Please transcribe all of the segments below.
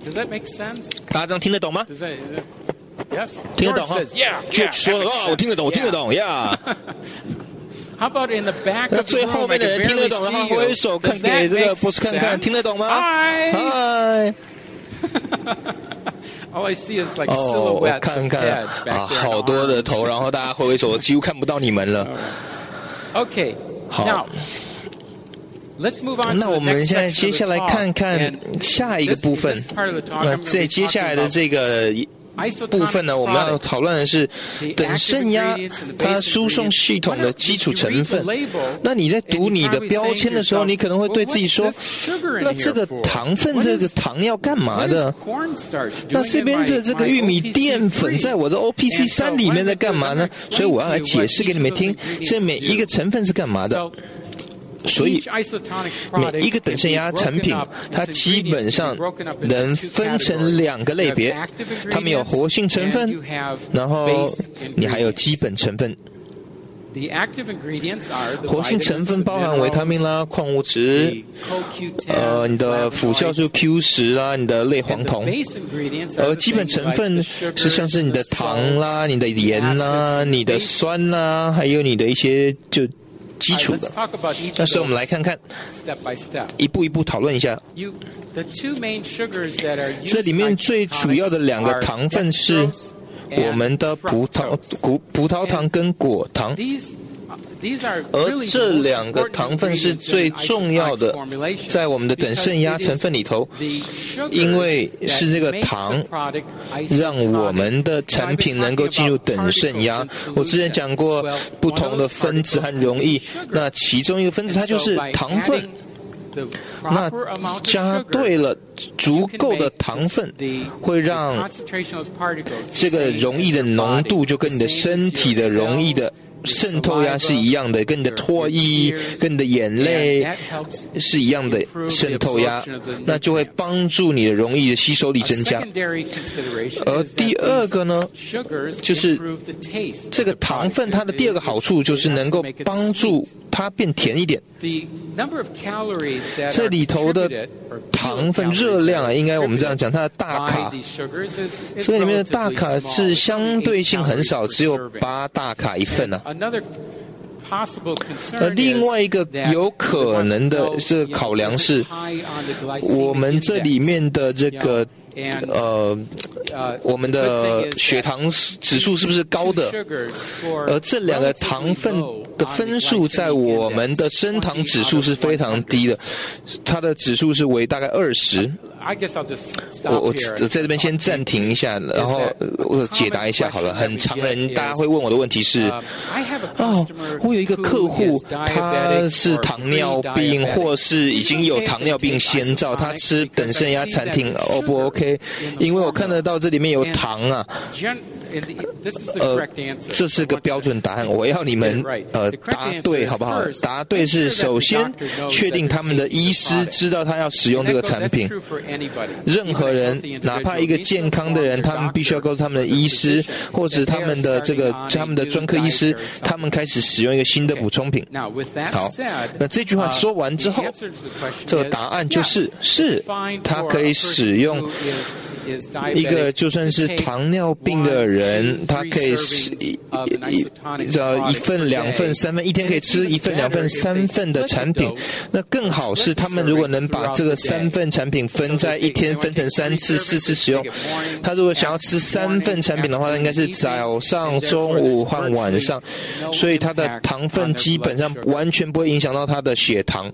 大家这样听得懂吗？ Yes. 听得懂哈 George says, yeah, 就 yeah, 说 that 哦， makes 我听得懂，我 sense, 听得懂 yeah. 呀。 How about in the back 那 of the 最后 room? I 面的 can 人听得 barely 懂的话， see 挥 you. 手看 Does 给 that 这个 make 博士看看， sense? 听得懂吗？ Hi. 嗨。 All I see is like 哦，我 silhouettes 看 of 看 heads back 啊， there. 好多的头，然后大家挥手，几乎看不到你们了。 Okay. 好 Now, let's move on 那 to 我 the 们 next 现在 section 接 of 下 the 来 talk. 看看 And 下一个 this 部分 part of the talk, 那 I'm 在 going to 接 be 下来的 talking 这个 about 部分呢，我们要 isotonic 讨论的是 products, 等渗压 the active ingredients and the 它 base 输送 ingredients. 系统的基础成分 When you read the label,。 那你在读你的 and you're 标 probably 签的时候， saying to yourself, 你可能会对自己说 "Well, what's this sugar in：“ 那 here 这个 for? 糖分， What 这个 is- 糖要干嘛 What 的 is？” cornstarch 那 doing 这 in 边 my- 的这个 my 玉米 OPC 淀粉 3? 在我的 OPC And so 3里面在干嘛呢？ what I'm gonna do is 所以我要来 I'm gonna 解 explain 释 to 给 you 你们 what 听 each of，those 这每 ingredients 一个成分是干嘛的。 So, 所以 each isotonic 每 product 一个等渗压 can be 产品 broken up, 它 its 基 ingredients 本 can 上 be broken up into 能 two 分成 categories. 2个类 You 别 have active， 它们有 ingredients 活性成 and 分 you have， 然后 base 你还有 ingredients. 基本成分。 The active ingredients are the 活性成分 vitamins, 包含维他命 minerals, 啦、矿物质， the CoQ10, 你的辅酵素 Q10 啦，你的类黄 and the 酮。 base ingredients are 而 the 基本 things 成 like 分 the 是像 sugars 是你 and 的 the 糖啦、 salts, 你的盐 the 啦、 acids, 你的 the bases. 酸啦，还有你的一些就基 All right, 础 let's 的。 talk about each 那 of 所以我们 those 来看看， step by step. 一步一步讨论一下。 The two main sugars that are used 这里面 in 最主要的2个 isotonics 糖分 are 是 dextrose 我们的 and 葡萄糖跟果糖。 These are 而 really 这 the most 2个 important 糖分是 ingredients 最 in 重要 isotonics 的， formulation 在我们的等渗压 because it is 成分里头， the sugars 因为是这个 that make 糖 the product 让我们的 isotonic. 产品能够进入等渗压。我之前讲过不同的分子和容易，那其中一个分子它就是糖分。那加对了足够的糖分，会让这个溶液的浓度就跟你的身体的溶液的渗透压是一样的，跟你的唾液、跟你的眼泪是一样的渗透压，那就会帮助你的溶液的吸收力增加。而第2个呢，就是这个糖分它的第2个好处就是能够帮助它变甜一点。这里头的糖分热量啊，应该我们这样讲，它的大卡，这个里面的大卡是相对性很少，只有8大卡一份啊。而另外一个有可能的这个考量是，我们这里面的这个我们的血糖指数是不是高的？而这2个糖分的分数在我们的升糖指数是非常低的，它的指数是为大概20。我在这边先暂停一下，然后我解答一下好了。很常人大家会问我的问题是：我有一个客户，他是糖尿病，或是已经有糖尿病先兆，他吃等渗压产品 O 不 OK？ 因为我看得到这里面有糖啊。这是个标准答案，我要你们答对好不好？答对是首先确定他们的医师知道他要使用这个产品。任何人，哪怕一个健康的人，他们必须要告诉他们的医师，或者他们的专科医师，他们开始使用一个新的补充品。好，那这句话说完之后，这个答案就是他可以使用。一个就算是糖尿病的人，他可以1份、2份、3份，一天可以吃1份、2份、3份的产品。那更好是他们如果能把这个3份产品分在一天分成3次、4次使用。他如果想要吃3份产品的话，应该是早上、中午和晚上，所以他的糖分基本上完全不会影响到他的血糖。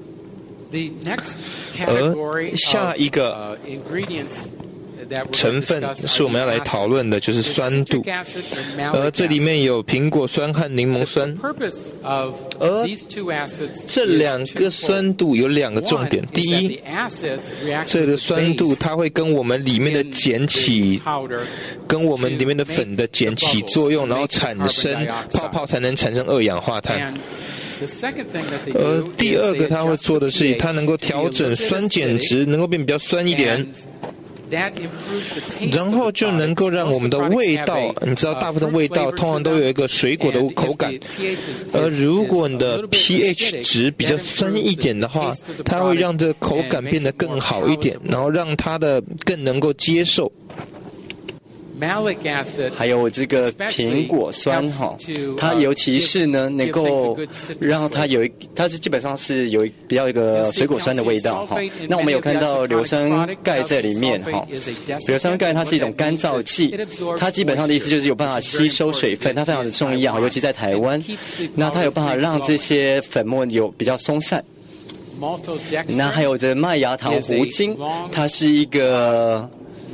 而下一个成分是我们要来讨论的，就是酸度。而这里面有苹果酸和柠檬酸。而这2个酸度有2个重点。第一，这个酸度它会跟我们里面的碱起，跟我们里面的粉的碱起作用，然后产生泡泡，才能产生2氧化碳。而第2个它会做的是，它能够调整酸碱值，能够变比较酸一点。 然后就能够让我们的味道，你知道大部分味道通常都有一个水果的口感，而如果你的 pH 值比较酸一点的话，它会让这个口感变得更好一点，然后让它的更能够接受。 还有这个苹果酸哈，它尤其是呢能够让它它是基本上是有比较一个水果酸的味道哈。那我们有看到硫酸钙在里面哈，硫酸钙它是一种干燥剂，它基本上的意思就是有办法吸收水分，它非常的重要，尤其在台湾，那它有办法让这些粉末有比较松散。那还有这麦芽糖糊精，它是一个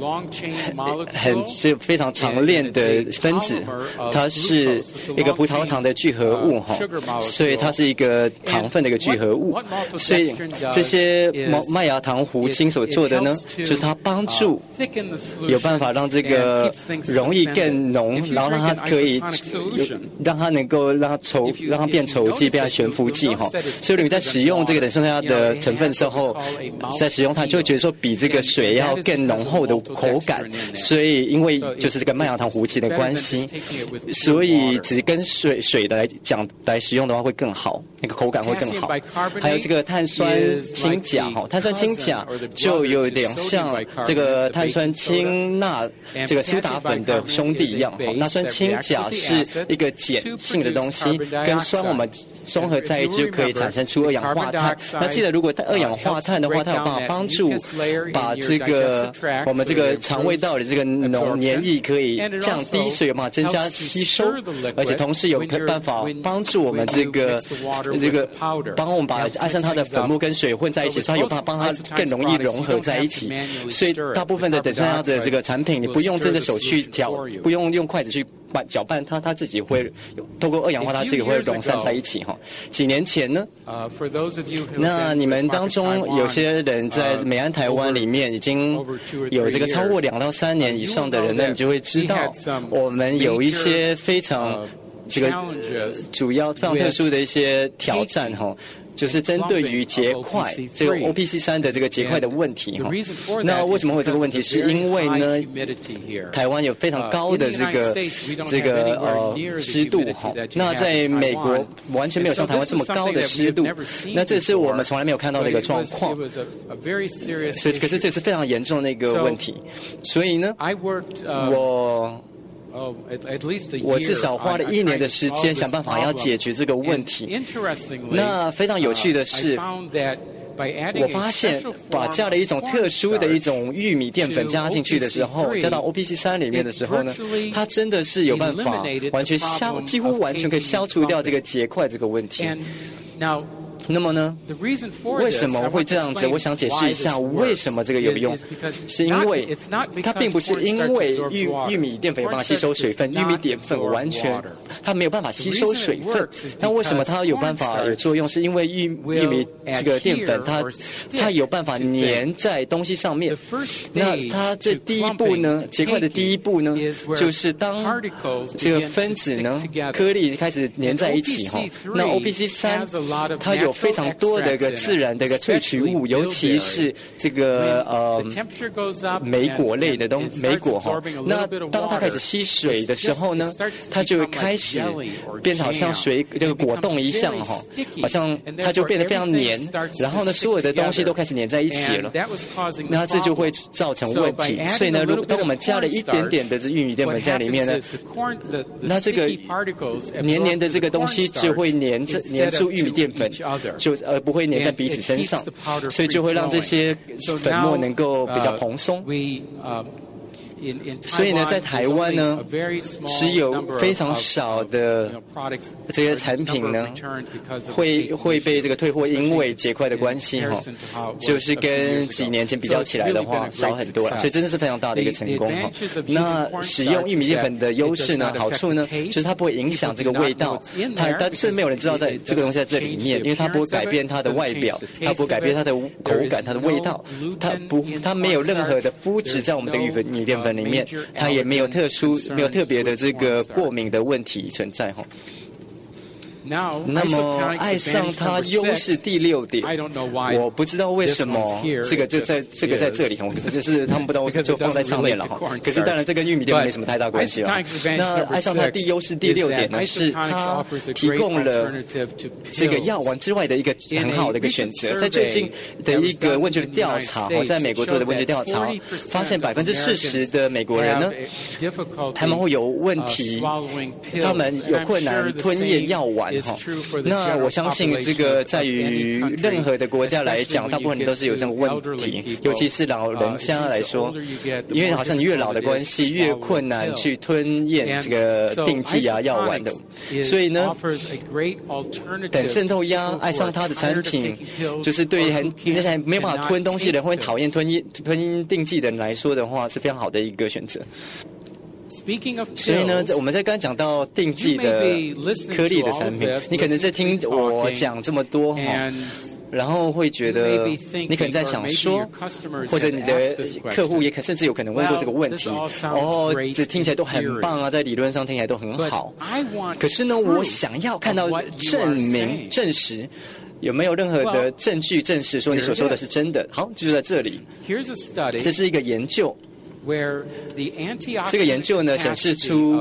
是非常长链的分子，它是一个葡萄糖的聚合物哈，所以它是一个糖分的一个聚合物。所以这些麦芽糖糊精所做的呢，就是它帮助有办法让这个容易更浓，然后让它可以让它能够让它变稠剂，变成悬浮剂哈。所以你在使用这个等剩下的成分之后，在使用它就会觉得说比这个水要更浓厚的口感，所以因为就是这个麦芽糖糊剂的关系，所以只跟水的来使用的话会更好，那个口感会更好。还有这个碳酸氢钾哈，碳酸氢钾就有点像这个碳酸氢钠这个苏打粉的兄弟一样哈。那酸氢钾是一个碱性的东西，跟酸我们综合在一起就可以产生出二氧化碳。那记得如果二氧化碳的话，它有办法帮助把这个我们这个肠胃道的这个黏液可以降低，所以有办法增加吸收，而且同时有办法帮助我们这个帮我们把按上它的粉末跟水混在一起，所以它有办法帮它更容易融合在一起。所以大部分的等下的这个产品，你不用真的手去调，不用用筷子去搅拌它，它自己会透过二氧化碳自己会融散在一起哈。几年前呢，那你们当中有些人在美安台湾里面已经有这个超过2到3年以上的人，那你就会知道我们有一些非常这个主要非常特殊的一些挑战哈。就是针对于结块这个 OPC3 的这个结块的问题哈。那为什么会有这个问题？是因为呢，台湾有非常高的这个湿度哈。那在美国完全没有像台湾这么高的湿度，那这是我们从来没有看到的一个状况。所以，可是这是非常严重的一个问题。所以呢，我至少花了1年的时间想办法要解决这个问题。那非常有趣的是，我发现把加了一种特殊的一种玉米淀粉加进去的时候，加到 OPC3 里面的时候呢，它真的是有办法几乎完全可以消除掉这个结块这个问题。那么呢，为什么会这样子？我想解释一下为什么这个有用，是因为它并不是因为玉米淀粉有办法吸收水分，玉米淀粉完全它没有办法吸收水分。那为什么它有办法有作用？是因为玉米这个淀粉它有办法粘在东西上面。那它这第一步呢，结块的第一步呢，就是当这个分子呢颗粒开始粘在一起哈。那 OPC3 它有非常多的一个自然的一个萃取物，尤其是这个莓果类的莓果哈。那当它开始吸水的时候呢，它就会开始变成好像这个果冻一样哈，好像它就变得非常黏，然后呢，所有的东西都开始粘在一起了。那这就会造成问题。所以呢，当我们加了一点点的玉米淀粉在里面呢，那这个黏黏的这个东西就会粘住玉米淀粉。不会粘在彼此身上，所以就会让这些粉末能够比较蓬松。所以呢，在台湾呢，只有非常少的这些产品呢，会被这个退货，因为结块的关系哈，就是跟几年前比较起来的话少很多了，所以真的是非常大的一个成功哈。那使用玉米淀粉的优势呢，好处呢，就是它不会影响这个味道，但是没有人知道在这个东西在这里面，因为它不会改变它的外表，它不会改变它的口感、它的味道，它没有任何的麸质在我们的玉米淀粉里面，它也没有特别的这个过敏的问题存在哈。 那么爱上它优势第6点，我不知道为什么这个在这里，就是他们不知道为什么就放在上面了哈。可是当然这跟玉米淀粉没什么太大关系了。那爱上它优势第6点呢，是它提供了这个药丸之外的一个很好的一个选择。在最近的一个问卷调查，在美国做的问卷调查，发现40%的美国人呢，他们会有问题，他们有困难吞咽药丸哈。那我相信这个在于任何的国家来讲，大部分人都是有这种问题，尤其是老人家来说，因为好像你越老的关系，越困难去吞咽这个定剂啊药丸的。所以呢，等渗透压爱上它的产品，就是对那些没有办法吞东西的人，会讨厌吞定剂的人来说的话，是非常好的一个选择。所以呢，我们在刚刚讲到定剂的颗粒的产品，你可能在听我讲这么多哈，然后会觉得你可能在想说，或者你的客户也甚至有可能问过这个问题，这听起来都很棒啊，在理论上听起来都很好。可是呢，我想要看到证实。有没有任何的证据证实说你所说的是真的？好，就在这里。这是一个研究。这个研究呢显示出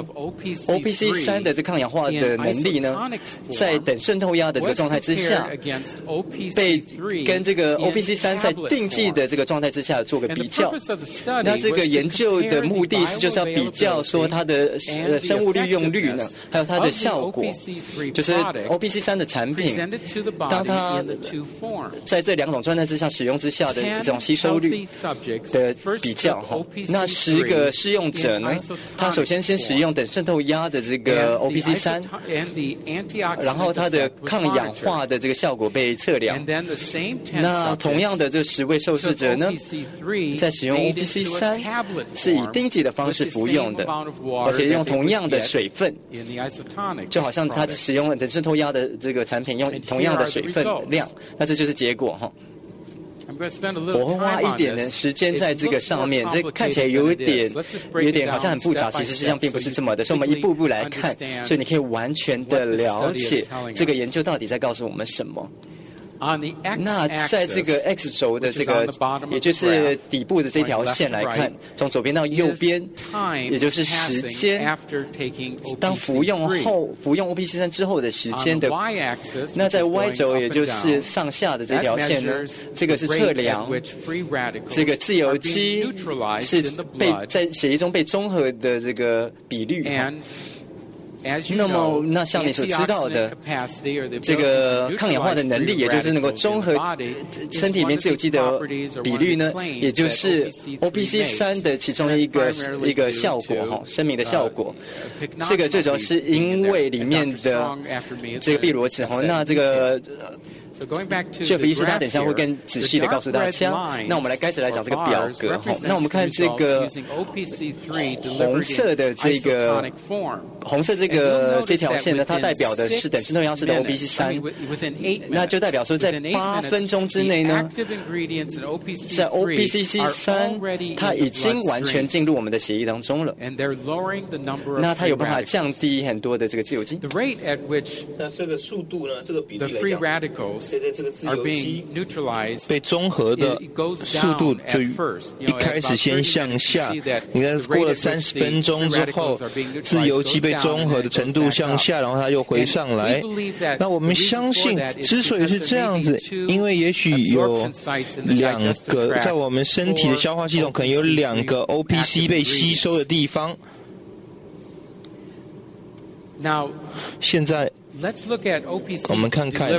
OPC3 的这抗氧化的能力呢，在等渗透压的这个状态之下，被跟这个 OPC3 在定剂的这个状态之下做个比较。那这个研究的目的是就是要比较说它的生物利用率呢，还有它的效果，就是 OPC3 的产品，当它在这2种状态之下使用之下的这种吸收率的比较哈。那10个试用者呢，他首先使用等渗透压的这个 OPC3， 然后它的抗氧化的这个效果被测量。那同样的这10位受试者呢，在使用 OPC3 是以定剂的方式服用的，而且用同样的水分，就好像他使用等渗透压的这个产品用同样的水分量，那这就是结果哈。我会花一点的时间在这个上面，这看起来有一点好像很复杂，其实实际上并不是这么的，所以我们一步步来看，所以你可以完全的了解这个研究到底在告诉我们什么。那在这个 X 轴的这个，也就是底部的这条线来看，从左边到右边，也就是时间，当服用 OPC3 之后的时间的。那在 Y 轴，也就是上下的这条线呢，这个是测量这个自由基是在血液中被中和的这个比率。那么，那像你所知道的，这个抗氧化的能力，也就是能够中和身体里面自由基的比率呢，也就是 OPC3 的其中一个效果哈，声明的效果。这个最主要是因为里面的这个碧螺酯哈，那这个。Jeff 医师他等一下会更仔细的告诉大家。那我们开始来讲这个表格哈。那我们看这个红色的这条线呢，它代表的是等渗透压式的 OPC3， 那就代表说在8分钟之内呢，在 OPC3 它已经完全进入我们的血液当中了。那它有办法降低很多的这个自由基。 那这个速度呢？这个比例来讲。这个自由基被中和的速度就一开始先向下，你看过了30分钟之后，自由基被中和的程度向下，然后它又回上来。那我们相信，之所以是这样子，因为也许有2个在我们身体的消化系统，可能有2个 OPC 被吸收的地方。现在。我们看看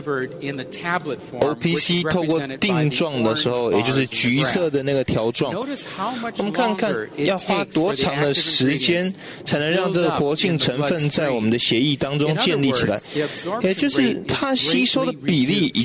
OPC 透过定状的时候，也就是橘色的那个条状，我们看看要花多长的时间才能让这个活性成分在我们的血液当中建立起来，也就是它吸收的比例已经被大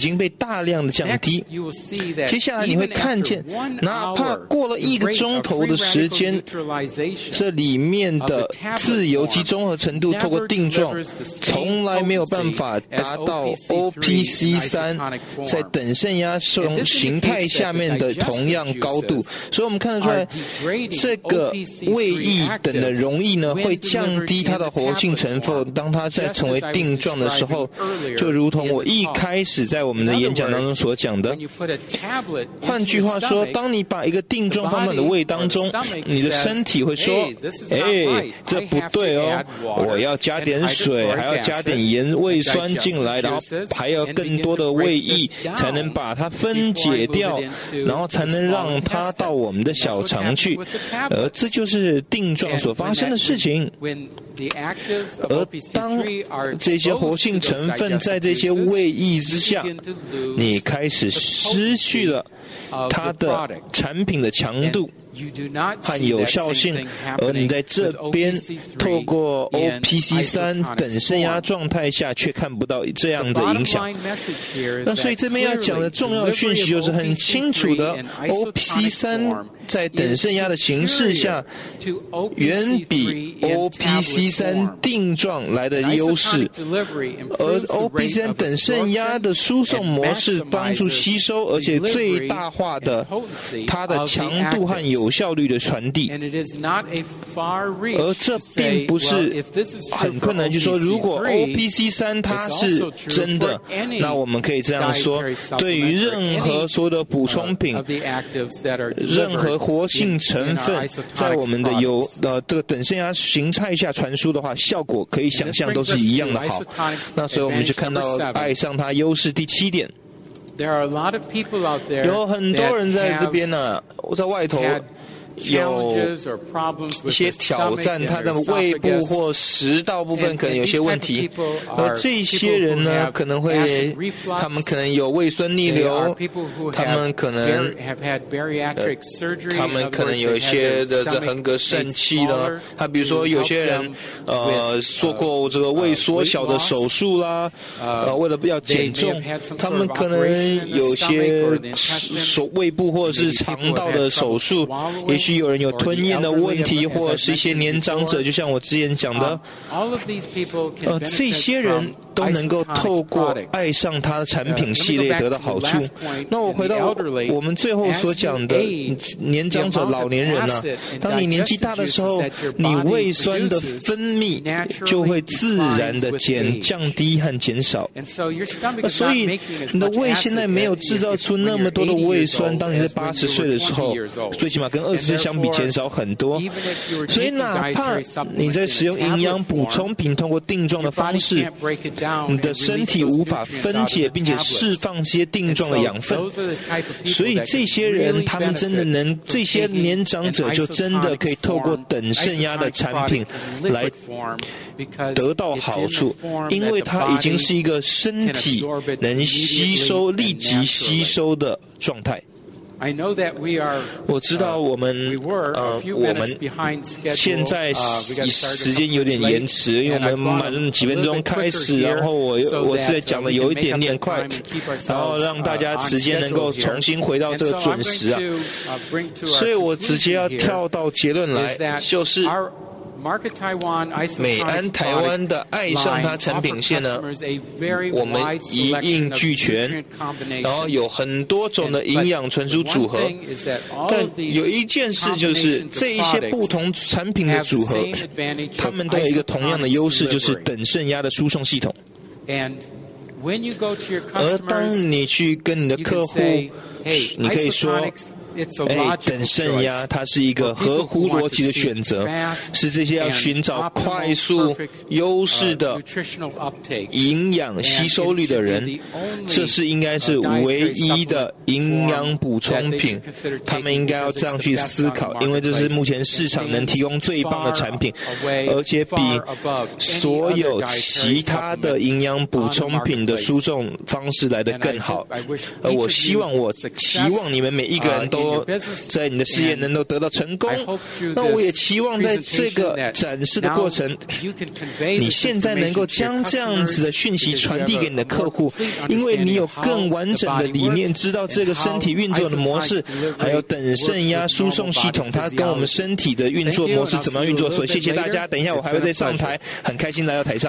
大量的降低。接下来你会看见，哪怕过了1个钟头的时间，这里面的自由基综合程度透过定状从来没有办法达到 OPC3 在等渗压形态下面的同样高度，所以我们看得出来，这个位液等的溶液呢，会降低它的活性成分。当它在成为定状的时候，就如同我一开始在我们的演讲当中所讲的，换句话说，当你把一个定状放到你的胃当中，你的身体会说：“这不对哦，我要加点水，还要加点盐、胃酸进来，然后还要更多的胃液，才能把它分解掉，然后才能让它到我们的小肠去。”而这就是定状所发生的事情。而当这些活性成分在这些胃液之下，你开始失去了它的产品的强度和有效性，而你在这边透过 OPC3 等渗压状态下却看不到这样的影响。那所以这边要讲的重要的讯息就是很清楚的， OPC3 在等渗压的形式下远比 OPC3 定状来的优势，而 OPC3 等渗压的输送模式帮助吸收，而且最大化的它的强度和有效率的传递。而这并不是很困难，就是说如果 OPC3 它是真的，那我们可以这样说，对于任何所有的补充品，任何活性成分在我们的这个等渗压形态下传输的话，效果可以想象都是一样的好。那所以我们就看到爱上它优势第7点。有很多人在这边呢，我在外头有一些挑战，他的胃部或食道部分可能有些问题，而这些人呢，可能会，他们可能有胃酸逆流，他们可能有一些的横膈疝气呢。他比如说有些人做过这个胃缩小的手术啦，为了要减重，他们可能有些胃部或者是肠道的手术，也许有人有吞咽的问题，或者是一些年长者，就像我之前讲的，这些人都能够透过爱上他的产品系列得到好处。那我回到我们最后所讲的年长者、老年人啊，当你年纪大的时候，你胃酸的分泌就会自然的降低和减少。所以你的胃现在没有制造出那么多的胃酸，当你在80岁的时候，最起码跟20岁相比减少很多。所以哪怕你在使用营养补充品通过定状的方式，你的身体无法分解并且释放些定状的养分，所以这些人他们真的这些年长者就真的可以透过等渗压的产品来得到好处，因为它已经是一个身体能立即吸收的状态。我知道我们现在时间有点延迟，因为我们马上几分钟开始，然后我是在讲的有一点点快，然后让大家时间能够重新回到这个准时啊，所以我直接要跳到结论来，就是美安台湾的爱上它产品线呢，我们一应俱全，然后有很多种的营养传输组合，但有一件事就是这一些不同产品的组合，它们都有一个同样的优势，就是等渗压的输送系统。而当你去跟你的客户，你可以说等渗压它是一个合乎逻辑的选择，是这些要寻找快速优势的营养吸收率的人，这是应该是唯一的营养补充品，他们应该要这样去思考，因为这是目前市场能提供最棒的产品，而且比所有其他的营养补充品的输送方式来得更好。而我期望你们每一个人都都在你的事业能够得到成功。那我也期望在这个展示的过程，你现在能够将这样子的讯息传递给你的客户，因为你有更完整的理念，知道这个身体运作的模式，还有等肾压输送系统，它跟我们身体的运作模式怎么样运作。所以谢谢大家，等一下我还会再上台，很开心来到台上。